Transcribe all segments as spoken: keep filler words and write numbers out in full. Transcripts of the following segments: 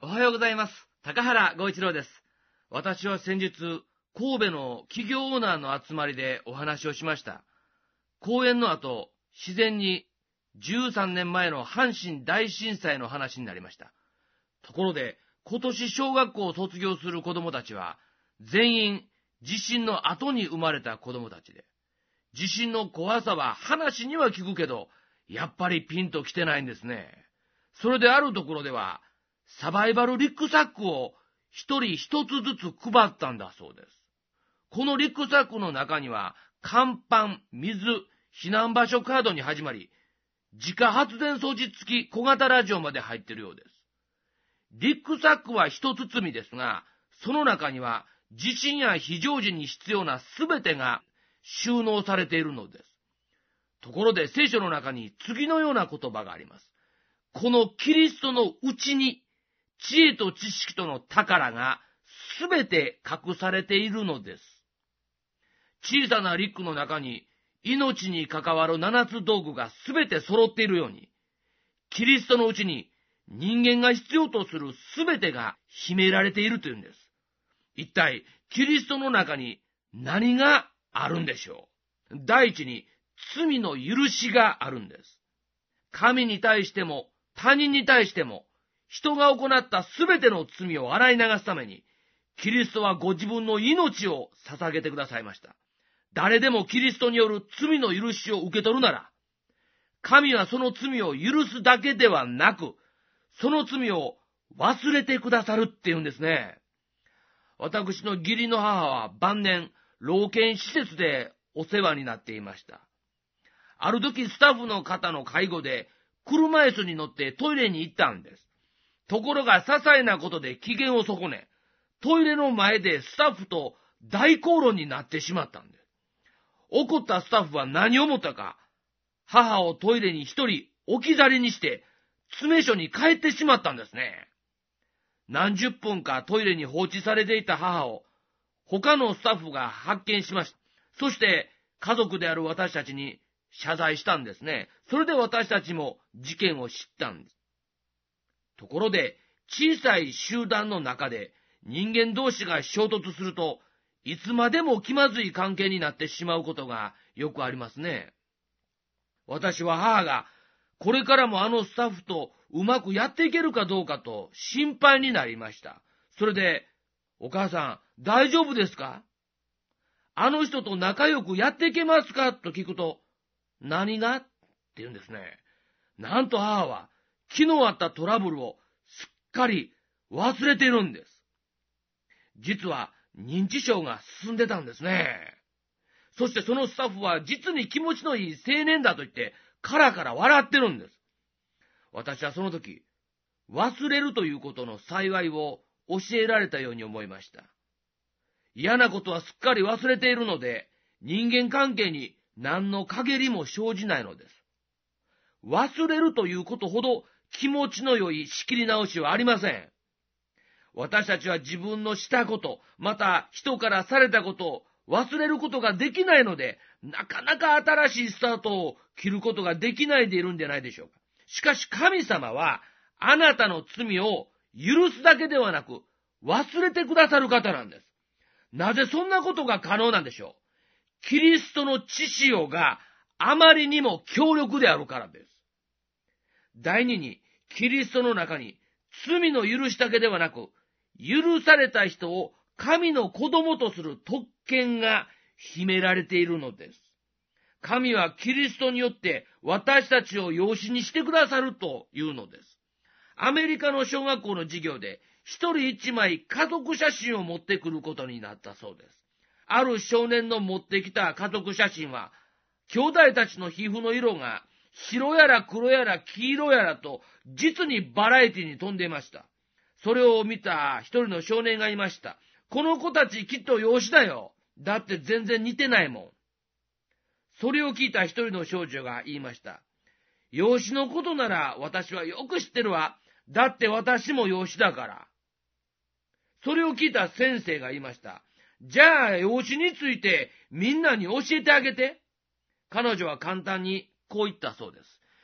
はようございます。高原剛一郎です。私は先日、神戸の企業オーナーの集まりでお話をしました。講演の後、自然にじゅうさんねんまえの阪神大震災の話になりました。ところで、今年小学校を卒業する子供たちは、全員地震の後に生まれた子供たちで、地震の怖さは話には聞くけど、やっぱりピンときてないんですね。それであるところでは、サバイバルリュックサックを一人一つずつ配ったんだそうです。このリュックサックの中には、乾パン、水、避難場所カードに始まり、自家発電装置付き小型ラジオまで入っているようです。リュックサックは一包みですが、その中には地震や非常時に必要なすべてが収納されているのです。ところで聖書の中に次のような言葉があります。このキリストのうちに知恵と知識との宝がすべて隠されているのです。小さなリュックの中に命に関わる七つ道具がすべて揃っているように、キリストのうちに人間が必要とするすべてが秘められているというんです。一体、キリストの中に何があるんでしょう。第一に、罪の許しがあるんです。神に対しても他人に対しても、人が行ったすべての罪を洗い流すために、キリストはご自分の命を捧げてくださいました。誰でもキリストによる罪の許しを受け取るなら、神はその罪を許すだけではなく、その罪を忘れてくださるっていうんですね。私の義理の母は晩年、老健施設でお世話になっていました。ある時スタッフの方の介護で、車椅子に乗ってトイレに行ったんです。ところが些細なことで機嫌を損ね、トイレの前でスタッフと大口論になってしまったんです。怒ったスタッフは何を思ったか、母をトイレに一人置き去りにして詰め所に帰ってしまったんですね。何十分かトイレに放置されていた母を他のスタッフが発見しました。そして家族である私たちに謝罪したんですね。それで私たちも事件を知ったんです。ところで、小さい集団の中で人間同士が衝突すると、いつまでも気まずい関係になってしまうことがよくありますね。私は母がこれからもあのスタッフとうまくやっていけるかどうかと心配になりました。それで、お母さん大丈夫ですか？あの人と仲良くやっていけますかと聞くと、何がって言うんですね。なんと母は昨日あったトラブルをすっかり忘れているんです。実は認知症が進んでたんですね。そしてそのスタッフは実に気持ちのいい青年だと言ってカラカラ笑ってるんです。私はその時、忘れるということの幸いを教えられたように思いました。嫌なことはすっかり忘れているので、人間関係に何の陰りも生じないのです。忘れるということほど気持ちの良い仕切り直しはありません。私たちは自分のしたこと、また人からされたことを忘れることができないので、なかなか新しいスタートを切ることができないでいるんじゃないでしょうか。しかし神様は、あなたの罪を許すだけではなく、忘れてくださる方なんです。なぜそんなことが可能なんでしょう。キリストの血潮があまりにも強力であるからです。第二に、キリストの中に罪の許しだけではなく、許された人を神の子供とする特権が秘められているのです。神はキリストによって私たちを養子にしてくださるというのです。アメリカの小学校の授業で一人一枚家族写真を持ってくることになったそうです。ある少年の持ってきた家族写真は、兄弟たちの皮膚の色が白やら黒やら黄色やらと実にバラエティに富んでいました。それを見た一人の少年がいました。この子たちきっと養子だよ。だって全然似てないもん。それを聞いた一人の少女が言いました。養子のことなら私はよく知ってるわ。だって私も養子だから。それを聞いた先生が言いました。じゃあ養子についてみんなに教えてあげて。彼女は簡単にこう言ったそうです。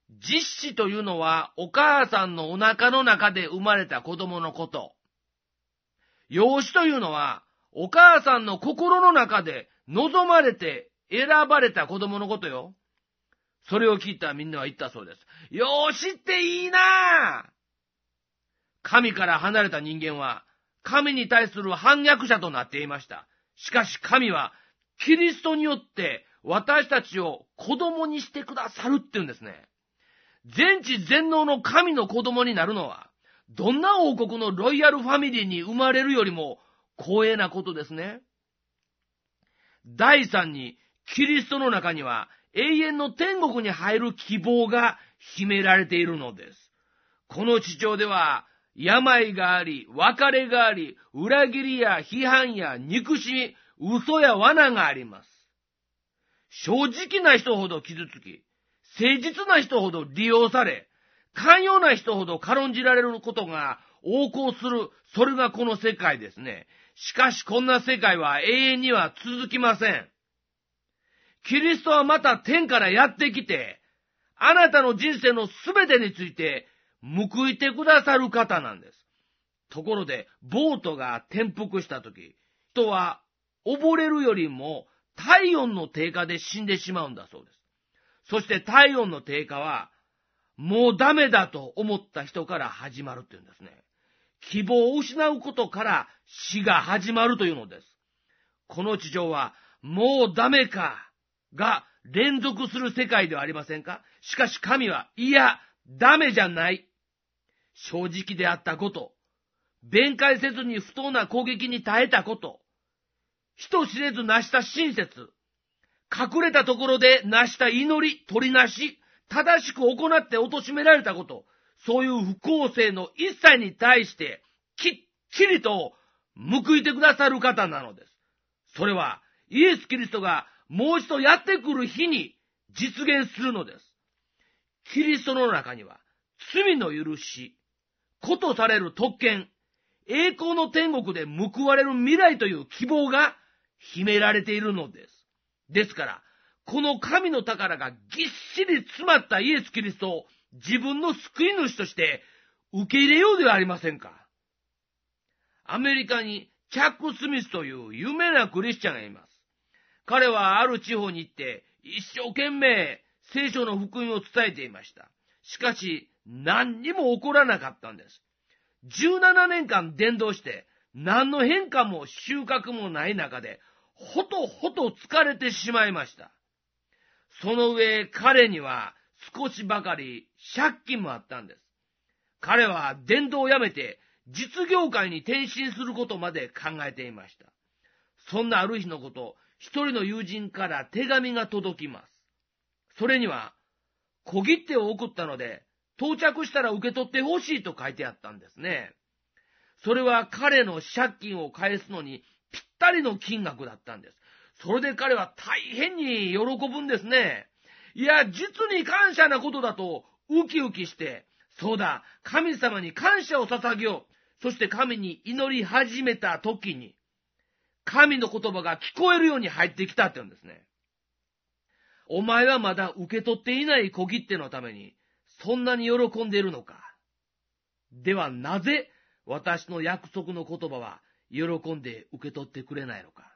実子というのはお母さんのお腹の中で生まれた子供のこと。養子というのはお母さんの心の中で望まれて選ばれた子供のことよ。それを聞いたみんなは言ったそうです。養子っていいなあ。神から離れた人間は神に対する反逆者となっていました。しかし神はキリストによって私たちを子供にしてくださるって言うんですね。全知全能の神の子供になるのは、どんな王国のロイヤルファミリーに生まれるよりも光栄なことですね。第三に、キリストの中には永遠の天国に入る希望が秘められているのです。この地上では病があり、別れがあり、裏切りや批判や憎しみ、嘘や罠があります。正直な人ほど傷つき、誠実な人ほど利用され、寛容な人ほど軽んじられることが横行する、それがこの世界ですね。しかしこんな世界は永遠には続きません。キリストはまた天からやってきて、あなたの人生のすべてについて報いてくださる方なんです。ところで、ボートが転覆したとき、人は溺れるよりも体温の低下で死んでしまうんだそうです。そして体温の低下は、もうダメだと思った人から始まるっていうんですね。希望を失うことから死が始まるというのです。この地上は、もうダメかが連続する世界ではありませんか？しかし神は、いや、ダメじゃない。正直であったこと、弁解せずに不当な攻撃に耐えたこと、人知れずなした親切、隠れたところでなした祈り、取りなし、正しく行って貶められたこと、そういう不公正の一切に対して、きっちりと報いてくださる方なのです。それは、イエス・キリストがもう一度やってくる日に実現するのです。キリストの中には、罪の許し、子とされる特権、栄光の天国で報われる未来という希望が秘められているのです。ですから、この神の宝がぎっしり詰まったイエス・キリストを自分の救い主として受け入れようではありませんか。アメリカにチャック・スミスという有名なクリスチャンがいます。彼はある地方に行って一生懸命聖書の福音を伝えていました。しかし何にも起こらなかったんです。じゅうななねんかん伝道して何の変化も収穫もない中でほとほと疲れてしまいました。その上彼には少しばかり借金もあったんです。彼は伝道をやめて実業界に転身することまで考えていました。そんなある日のこと、一人の友人から手紙が届きます。それには小切手を送ったので到着したら受け取ってほしいと書いてあったんですね。それは彼の借金を返すのにぴったりの金額だったんです。それで彼は大変に喜ぶんですね。いや、実に感謝なことだとウキウキして、そうだ、神様に感謝を捧げよう。そして神に祈り始めた時に、神の言葉が聞こえるように入ってきたって言うんですね。お前はまだ受け取っていない小切手のために、そんなに喜んでいるのか。ではなぜ私の約束の言葉は喜んで受け取ってくれないのか。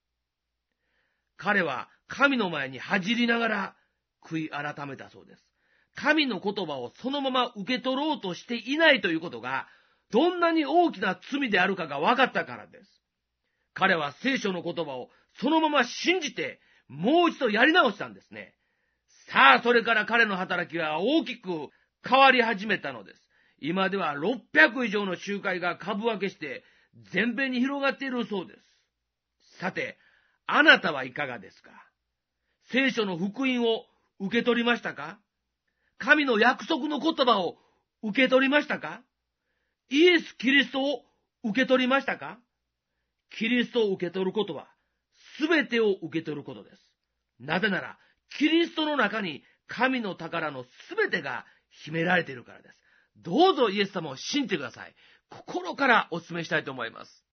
彼は神の前に恥じりながら悔い改めたそうです。神の言葉をそのまま受け取ろうとしていないということが、どんなに大きな罪であるかが分かったからです。彼は聖書の言葉をそのまま信じて、もう一度やり直したんですね。さあ、それから彼の働きは大きく変わり始めたのです。今ではろっぴゃく以上の集会が株分けして全米に広がっているそうです。さて、あなたはいかがですか？聖書の福音を受け取りましたか？神の約束の言葉を受け取りましたか？イエス・キリストを受け取りましたか？キリストを受け取ることは、すべてを受け取ることです。なぜなら、キリストの中に神の宝のすべてが秘められているからです。どうぞイエス様を信じてください。心からお勧めしたいと思います。